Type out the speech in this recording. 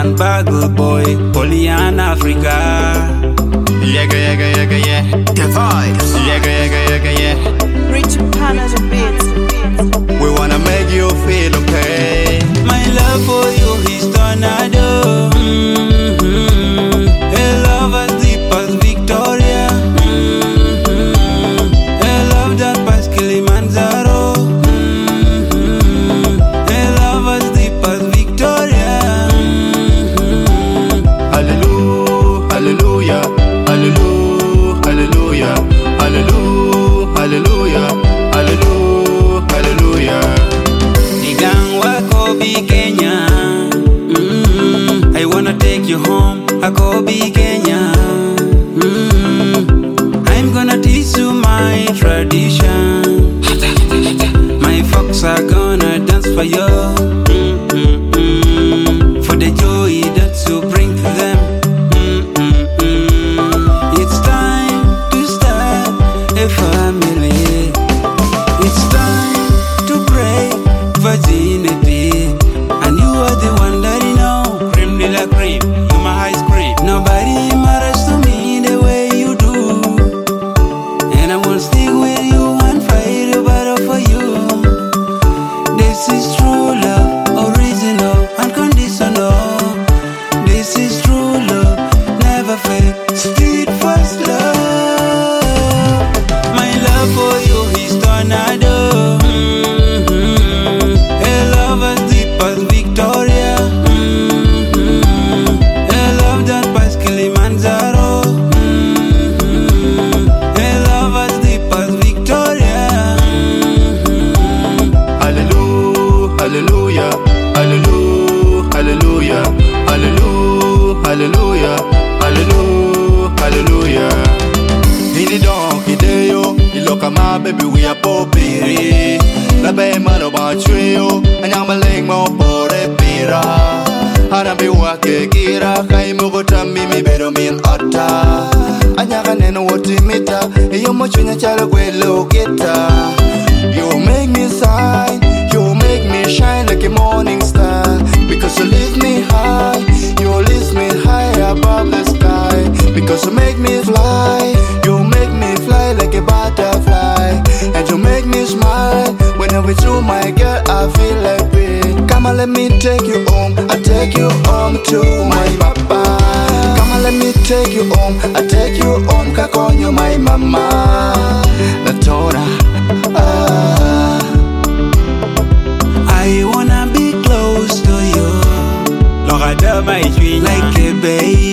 and Bagel Boy, Polian Africa. Yeah. The vibes. Yeah. Rich Panels beats. We wanna make you feel okay. My love for you is tornado. A love as deep as Victoria. A love that past Kilimanjaro. A love as deep as Victoria. Hallelujah, hallelujah, hallelujah, hallelujah, hallelujah, hallelujah, hallelujah. Nigang wako bi Kenya. I wanna take you home, ako bi Kenya. I'm gonna teach you my tradition. My folks are gonna dance for you. For the joy that you bring to them. It's time to start a family. It's time to break virginity. And you are the one that you know. Cream de la cream, you're my ice cream. Nobody matters to me the way you do. And I won't stick with you and fight a battle for you. This is true love, original, unconditional. This is true love, never fake, street first love. My love for you is tornado. A love as deep as Victoria. A love that past Kilimanjaro. A love as deep as Victoria. Hallelujah, hallelujah, hallelujah, hallelujah, hallelujah, hallelujah, hallelujah. Hili don kideyo, iloka my baby we are popiri. La be mano ba trio, anyama ling mo pore pira. Hana be wake gira, kai mugo tambi mi bedo min otta. Anyaka neno wotimita, iyo mo chunya chalo gwelo gita. You make me sigh, you make me shine like a morning star. Because you lift me high, you lift me high above the sky. Because you make me fly like a butterfly. And you make me smile, whenever with you my girl I feel like rain. Come on let me take you home, I take you home to my papa. Come on let me take you home, I take you home, kakonyo my mama. Natora I wanna be close to you. Like a baby.